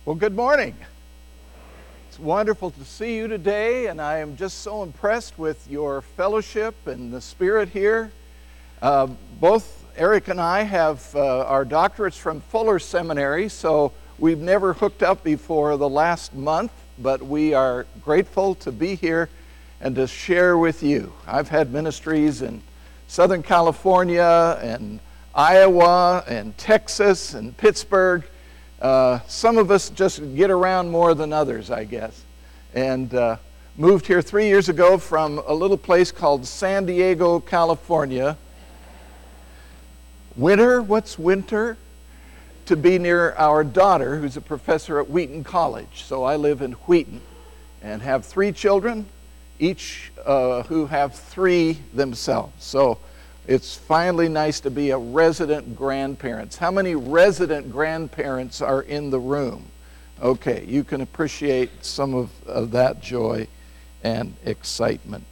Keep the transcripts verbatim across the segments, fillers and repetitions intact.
Well, good morning. It's wonderful to see you today, and I am just so impressed with your fellowship and the spirit here. Uh, both Eric and I have uh, our doctorates from Fuller Seminary, so we've never hooked up before the last month, but we are grateful to be here and to share with you. I've had ministries in Southern California and Iowa and Texas and Pittsburgh. Uh, some of us just get around more than others, I guess. And uh, moved here three years ago from a little place called San Diego, California. Winter, what's winter? To be near our daughter, who's a professor at Wheaton College. So I live in Wheaton and have three children, each uh, who have three themselves. So it's finally nice to be a resident grandparent. How many resident grandparents are in the room? Okay, you can appreciate some of, of that joy and excitement.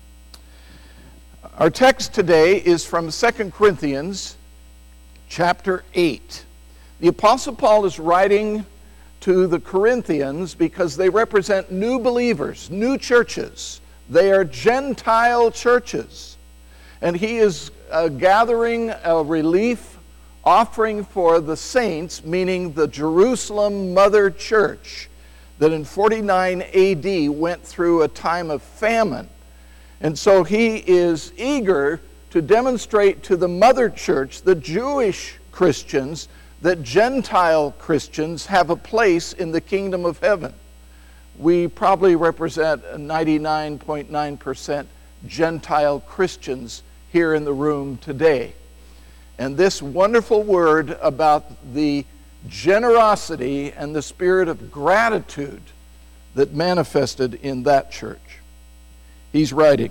Our text today is from Second Corinthians chapter eight. The Apostle Paul is writing to the Corinthians because they represent new believers, new churches. They are Gentile churches. And he is uh, gathering a relief offering for the saints, meaning the Jerusalem Mother Church, that in forty-nine A D went through a time of famine. And so he is eager to demonstrate to the Mother Church, the Jewish Christians, that Gentile Christians have a place in the kingdom of heaven. We probably represent ninety-nine point nine percent Gentile Christians here in the room today. And this wonderful word about the generosity and the spirit of gratitude that manifested in that church. He's writing,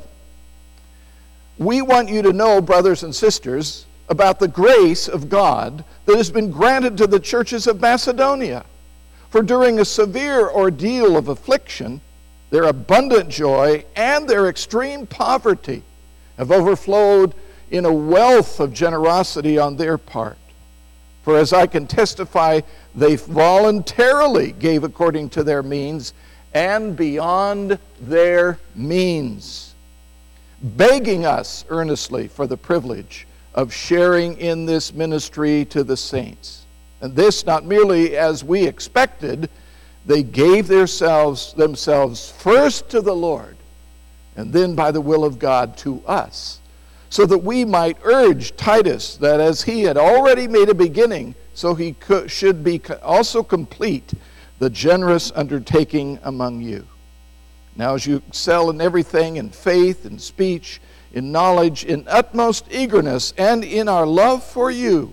"We want you to know, brothers and sisters, about the grace of God that has been granted to the churches of Macedonia. For during a severe ordeal of affliction, their abundant joy and their extreme poverty have overflowed in a wealth of generosity on their part. For as I can testify, they voluntarily gave according to their means and beyond their means, begging us earnestly for the privilege of sharing in this ministry to the saints. And this not merely as we expected, they gave themselves, themselves first to the Lord, and then by the will of God to us, so that we might urge Titus that as he had already made a beginning, so he could, should be also complete the generous undertaking among you. Now as you excel in everything, in faith, in speech, in knowledge, in utmost eagerness, and in our love for you,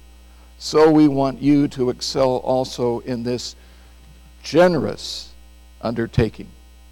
so we want you to excel also in this generous undertaking.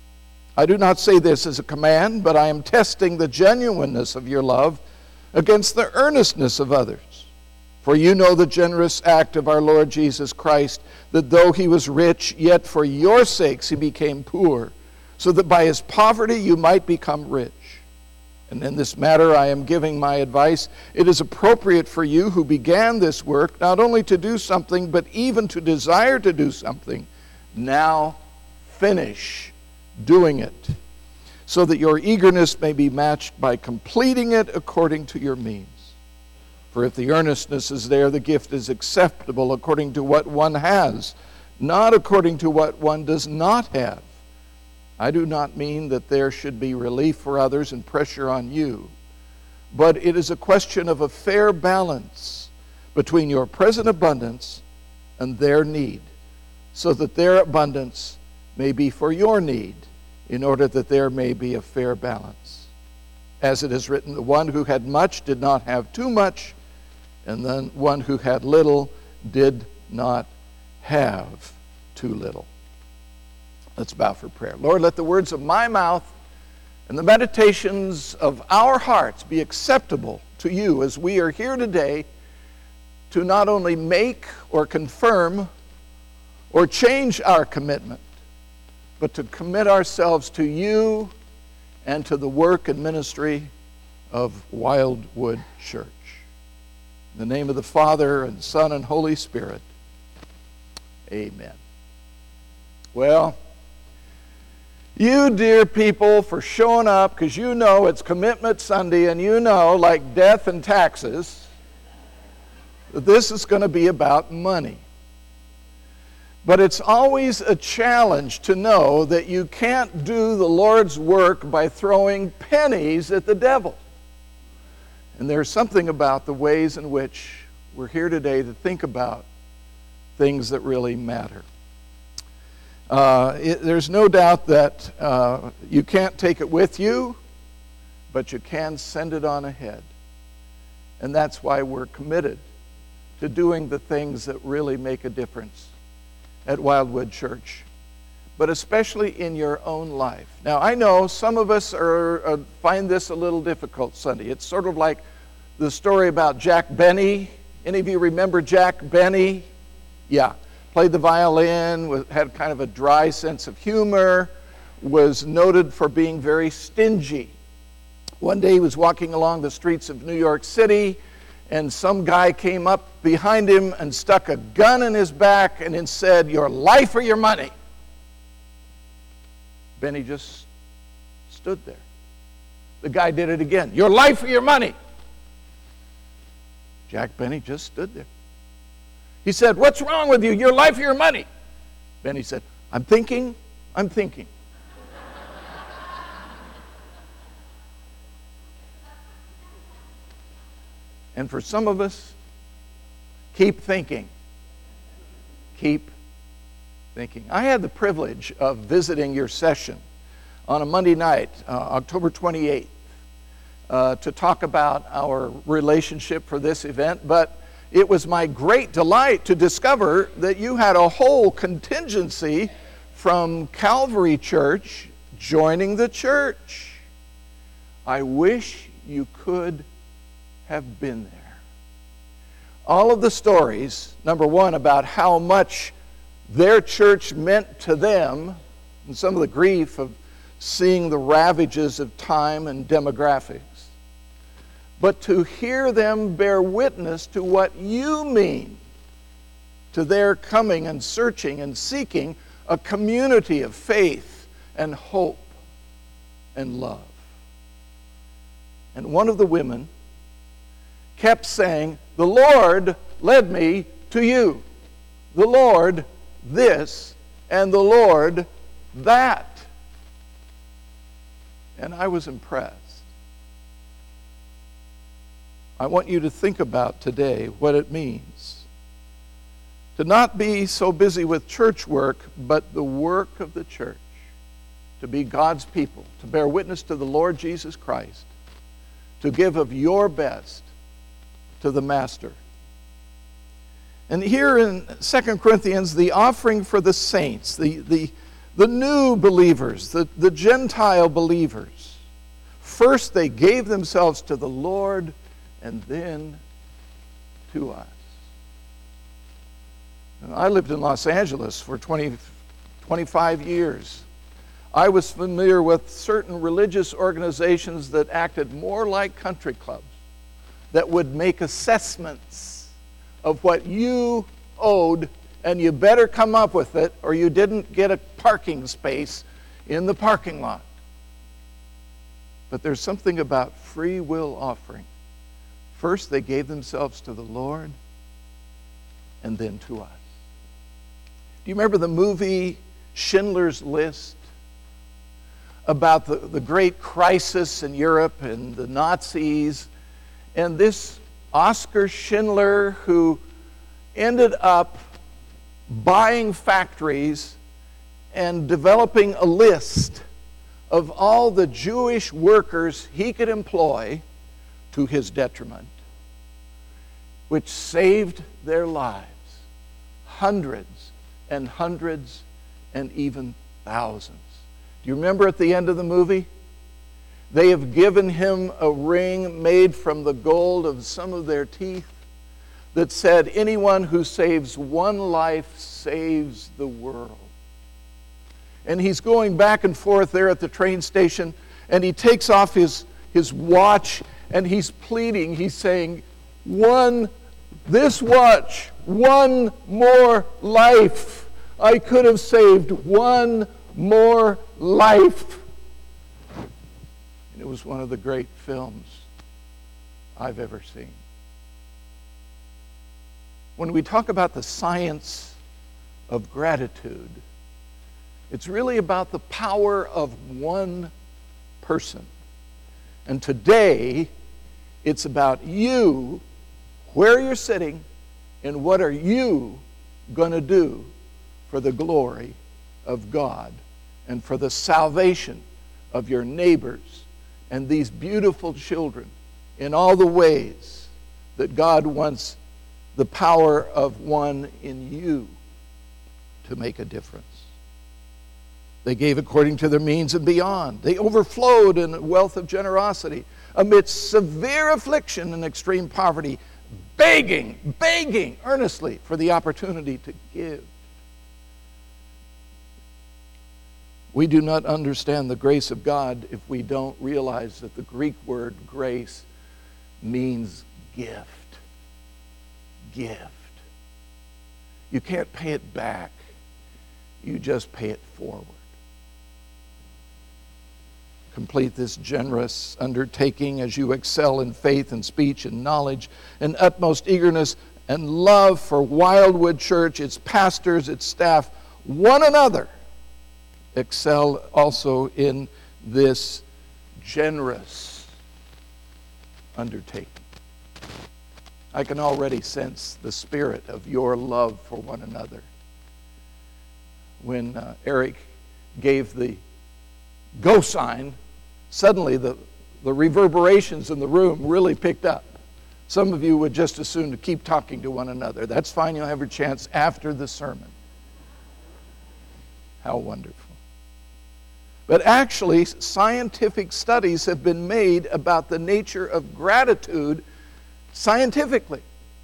I do not say this as a command, but I am testing the genuineness of your love against the earnestness of others. For you know the generous act of our Lord Jesus Christ, that though he was rich, yet for your sakes he became poor, so that by his poverty you might become rich. And in this matter I am giving my advice. It is appropriate for you who began this work not only to do something, but even to desire to do something. Now finish doing it, so that your eagerness may be matched by completing it according to your means. For if the earnestness is there, the gift is acceptable according to what one has, not according to what one does not have. I do not mean that there should be relief for others and pressure on you, but it is a question of a fair balance between your present abundance and their need, so that their abundance may be for your need, in order that there may be a fair balance. As it is written, the one who had much did not have too much, and then one who had little did not have too little." Let's bow for prayer. Lord, let the words of my mouth and the meditations of our hearts be acceptable to you as we are here today to not only make or confirm or change our commitment, but to commit ourselves to you and to the work and ministry of Wildwood Church. In the name of the Father, and Son, and Holy Spirit, amen. Well, you dear people for showing up because you know it's Commitment Sunday and you know, like death and taxes, that this is going to be about money. But it's always a challenge to know that you can't do the Lord's work by throwing pennies at the devil. And there's something about the ways in which we're here today to think about things that really matter. Uh, it, there's no doubt that uh, you can't take it with you, but you can send it on ahead. And that's why we're committed to doing the things that really make a difference at Wildwood Church, but especially in your own life. Now, I know some of us are uh, find this a little difficult Sunday. It's sort of like the story about Jack Benny. Any of you remember Jack Benny? Yeah. Played the violin, had kind of a dry sense of humor, was noted for being very stingy. One day he was walking along the streets of New York City, and some guy came up behind him and stuck a gun in his back and then said, "Your life or your money." Benny just stood there. The guy did it again. "Your life or your money." Jack Benny just stood there. He said, "What's wrong with you? Your life or your money?" Benny said, "I'm thinking, I'm thinking." And for some of us, keep thinking. Keep thinking. I had the privilege of visiting your session on a Monday night, uh, October twenty-eighth, uh, to talk about our relationship for this event, but it was my great delight to discover that you had a whole contingency from Calvary Church joining the church. I wish you could have been there. All of the stories, number one, about how much their church meant to them, and some of the grief of seeing the ravages of time and demographics, but to hear them bear witness to what you mean to their coming and searching and seeking a community of faith and hope and love. And one of the women kept saying, "The Lord led me to you. The Lord this and the Lord that." And I was impressed. I want you to think about today what it means to not be so busy with church work, but the work of the church, to be God's people, to bear witness to the Lord Jesus Christ, to give of your best to the Master. And here in Second Corinthians, the offering for the saints, the, the, the new believers, the, the Gentile believers, first they gave themselves to the Lord and then to us. I lived in Los Angeles for twenty, twenty-five years. I was familiar with certain religious organizations that acted more like country clubs, that would make assessments of what you owed, and you better come up with it or you didn't get a parking space in the parking lot. But there's something about free will offering. First, they gave themselves to the Lord, and then to us. Do you remember the movie Schindler's List? About the, the great crisis in Europe and the Nazis, and this Oskar Schindler who ended up buying factories and developing a list of all the Jewish workers he could employ to his detriment, which saved their lives, hundreds and hundreds and even thousands. Do you remember at the end of the movie? They have given him a ring made from the gold of some of their teeth that said, "Anyone who saves one life saves the world." And he's going back and forth there at the train station, and he takes off his, his watch, and he's pleading. He's saying, "One, this watch, one more life. I could have saved one more life. And it was one of the great films I've ever seen. When we talk about the science of gratitude, it's really about the power of one person. And today, it's about you, where you're sitting, and what are you going to do for the glory of God and for the salvation of your neighbors and these beautiful children in all the ways that God wants the power of one in you to make a difference. They gave according to their means and beyond. They overflowed in a wealth of generosity amidst severe affliction and extreme poverty, begging, begging earnestly for the opportunity to give. We do not understand the grace of God if we don't realize that the Greek word grace means gift. Gift. You can't pay it back. You just pay it forward. Complete this generous undertaking as you excel in faith and speech and knowledge and utmost eagerness and love for Wildwood Church, its pastors, its staff, one another. Excel also in this generous undertaking. I can already sense the spirit of your love for one another. When uh, Eric gave the go sign, suddenly the, the reverberations in the room really picked up. Some of you would just as soon to keep talking to one another. That's fine, you'll have your chance after the sermon. How wonderful. But actually, scientific studies have been made about the nature of gratitude scientifically.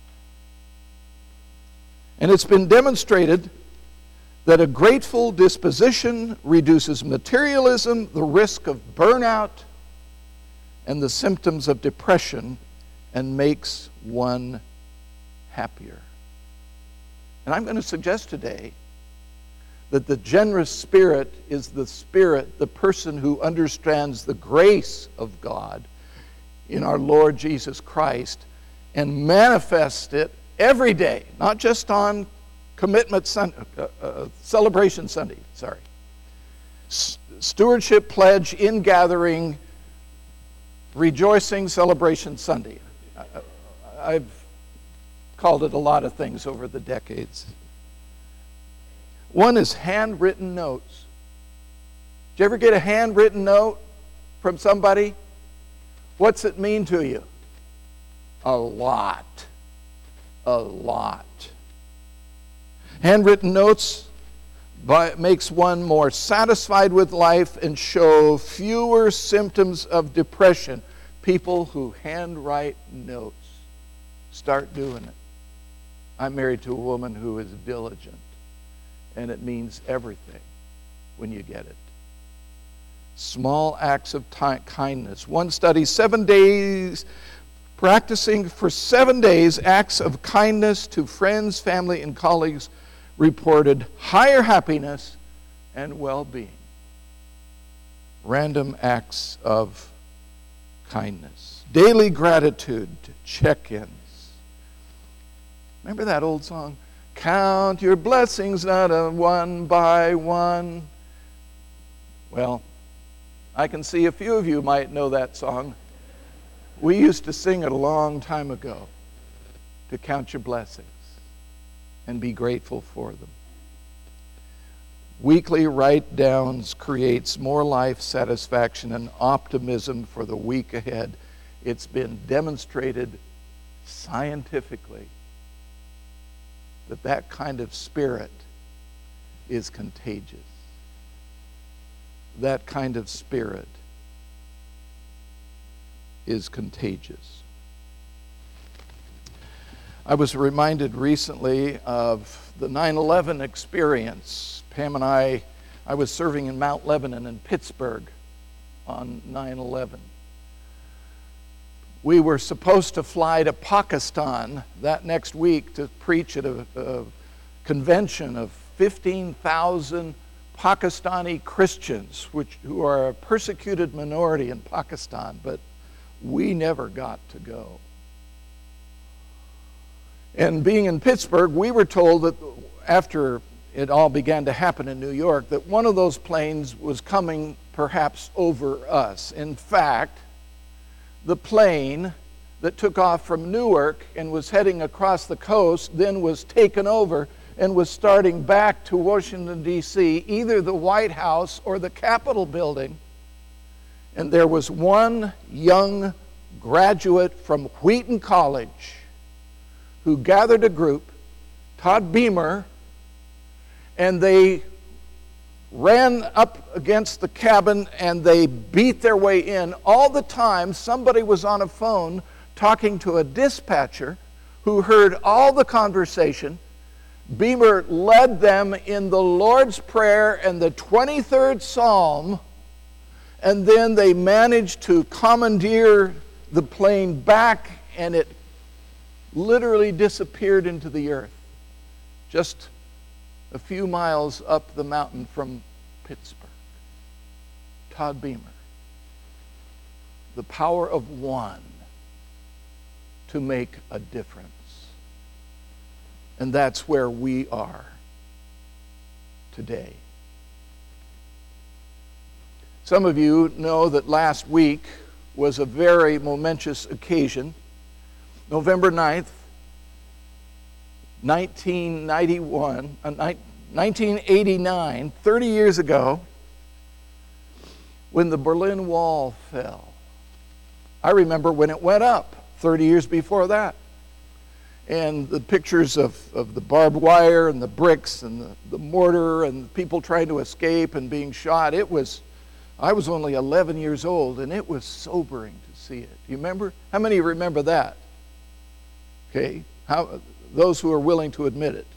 And it's been demonstrated that a grateful disposition reduces materialism, the risk of burnout, and the symptoms of depression, and makes one happier. And I'm going to suggest today that the generous spirit is the spirit, the person who understands the grace of God in our Lord Jesus Christ and manifests it every day, not just on Commitment Sunday, uh, uh, Celebration Sunday, sorry. S- Stewardship Pledge, In Gathering, Rejoicing Celebration Sunday. I, I've called it a lot of things over the decades. One is handwritten notes. Did you ever get a handwritten note from somebody? What's it mean to you? A lot. A lot. Handwritten notes by, makes one more satisfied with life and show fewer symptoms of depression. People who handwrite notes, start doing it. I'm married to a woman who is diligent, and it means everything when you get it. Small acts of t- kindness. One study, seven days, practicing for seven days acts of kindness to friends, family, and colleagues reported higher happiness and well-being. Random acts of kindness. Daily gratitude, check-ins. Remember that old song? Count your blessings, not a one by one. Well, I can see a few of you might know that song. We used to sing it a long time ago, to count your blessings and be grateful for them. Weekly write-downs creates more life satisfaction and optimism for the week ahead. It's been demonstrated scientifically that that kind of spirit is contagious. That kind of spirit is contagious. I was reminded recently of the nine eleven experience. Pam and I, I was serving in Mount Lebanon in Pittsburgh on nine eleven. We were supposed to fly to Pakistan that next week to preach at a, a convention of fifteen thousand Pakistani Christians, which, who are a persecuted minority in Pakistan, but we never got to go. And being in Pittsburgh, we were told that after it all began to happen in New York, that one of those planes was coming perhaps over us. In fact, the plane that took off from Newark and was heading across the coast then was taken over and was starting back to Washington, D C, either the White House or the Capitol building. And there was one young graduate from Wheaton College who gathered a group, Todd Beamer, and they ran up against the cabin and they beat their way in. All the time, somebody was on a phone talking to a dispatcher who heard all the conversation. Beamer led them in the Lord's Prayer and the twenty-third Psalm, and then they managed to commandeer the plane back, and it literally disappeared into the earth, just a few miles up the mountain from Pittsburgh. Todd Beamer. The power of one to make a difference. And that's where we are today. Some of you know that last week was a very momentous occasion. November ninth, nineteen ninety-one, uh, nineteen eighty-nine, thirty years ago, when the Berlin Wall fell. I remember when it went up, thirty years before that. And the pictures of, of the barbed wire and the bricks and the, the mortar and people trying to escape and being shot. It was, I was only eleven years old, and it was sobering to see it. Do you remember? How many remember that? Okay, how, those who are willing to admit it.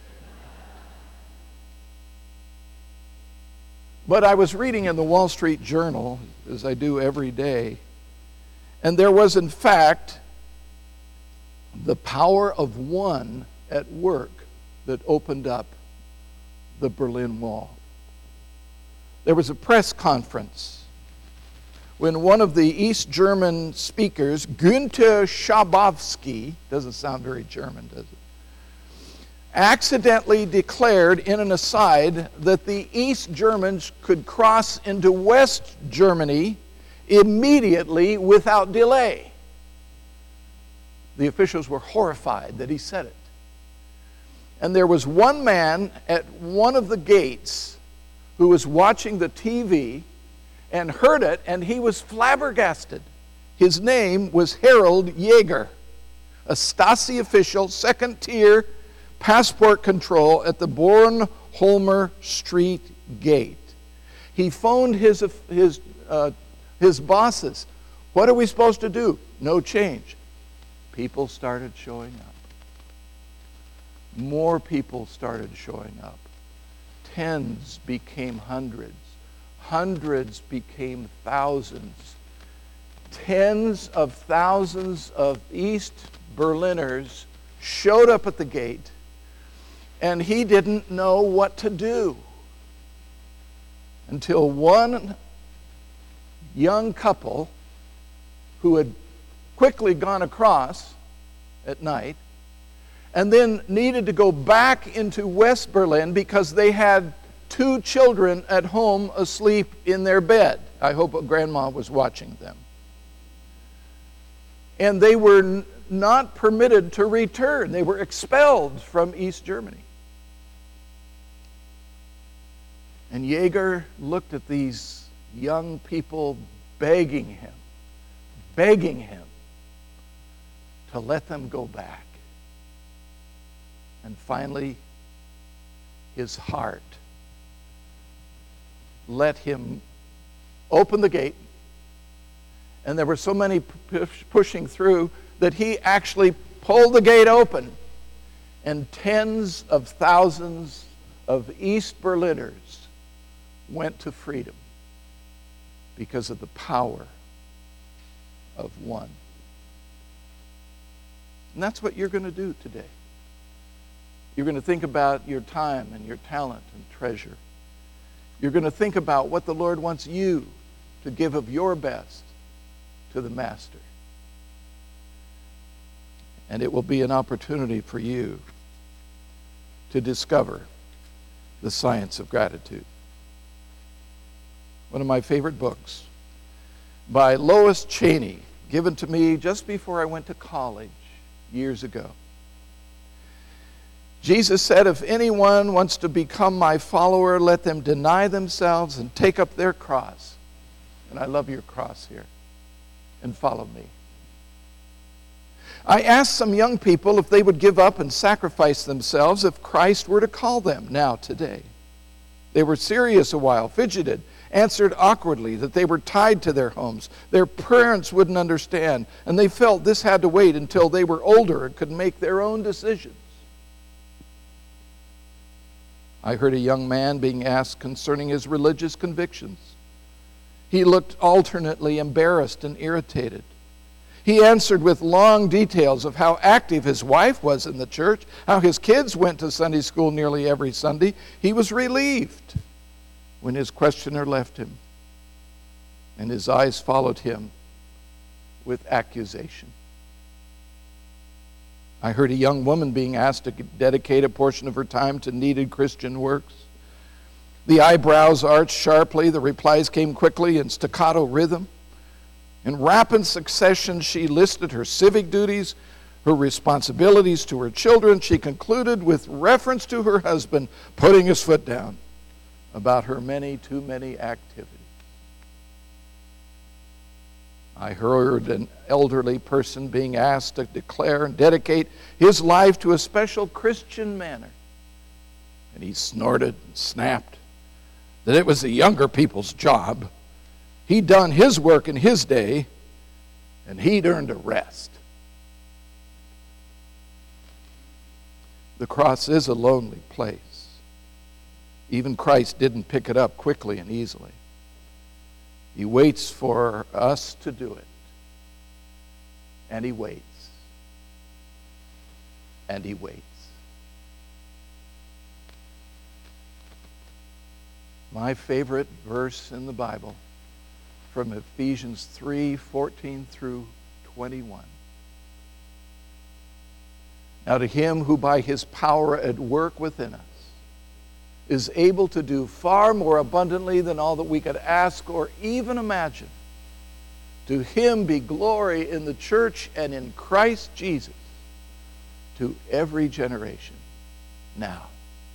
But I was reading in the Wall Street Journal, as I do every day, and there was, in fact, the power of one at work that opened up the Berlin Wall. There was a press conference when one of the East German speakers, Günther Schabowski, doesn't sound very German, does it, accidentally declared in an aside that the East Germans could cross into West Germany immediately without delay. The officials were horrified that he said it. And there was one man at one of the gates who was watching the T V and heard it, and he was flabbergasted. His name was Harold Jaeger, a Stasi official, second tier passport control at the Bornholmer Street gate. He phoned his, his, uh, his bosses. What are we supposed to do? No change. People started showing up. More people started showing up. Tens became hundreds. Hundreds became thousands. Tens of thousands of East Berliners showed up at the gate, and he didn't know what to do until one young couple who had quickly gone across at night and then needed to go back into West Berlin because they had two children at home asleep in their bed. I hope grandma was watching them. And they were n- not permitted to return. They were expelled from East Germany. And Jaeger looked at these young people begging him, begging him to let them go back. And finally, his heart let him open the gate. And there were so many push, pushing through that he actually pulled the gate open. And tens of thousands of East Berliners went to freedom because of the power of one. And that's what you're going to do today. You're going to think about your time and your talent and treasure. You're going to think about what the Lord wants you to give of your best to the Master. And it will be an opportunity for you to discover the science of gratitude. One of my favorite books by Lois Cheney, given to me just before I went to college years ago. Jesus said, if anyone wants to become my follower, let them deny themselves and take up their cross. And I love your cross here. And follow me. I asked some young people if they would give up and sacrifice themselves if Christ were to call them now, today. They were serious a while, fidgeted, answered awkwardly that they were tied to their homes. Their parents wouldn't understand, and they felt this had to wait until they were older and could make their own decisions. I heard a young man being asked concerning his religious convictions. He looked alternately embarrassed and irritated. He answered with long details of how active his wife was in the church, how his kids went to Sunday school nearly every Sunday. He was relieved when his questioner left him, and his eyes followed him with accusation. I heard a young woman being asked to dedicate a portion of her time to needed Christian works. The eyebrows arched sharply, the replies came quickly in staccato rhythm. In rapid succession, she listed her civic duties, her responsibilities to her children. She concluded with reference to her husband putting his foot down about her many, too many activities. I heard an elderly person being asked to declare and dedicate his life to a special Christian manner. And he snorted and snapped that it was the younger people's job. He'd done his work in his day, and he'd earned a rest. The cross is a lonely place. Even Christ didn't pick it up quickly and easily. He waits for us to do it. And he waits. And he waits. My favorite verse in the Bible, from Ephesians three, fourteen through twenty-one. Now to him who by his power at work within us is able to do far more abundantly than all that we could ask or even imagine, to him be glory in the church and in Christ Jesus to every generation, now,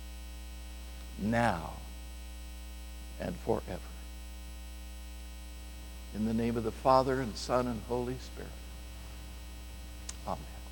now, and forever. In the name of the Father, and Son, and Holy Spirit. Amen.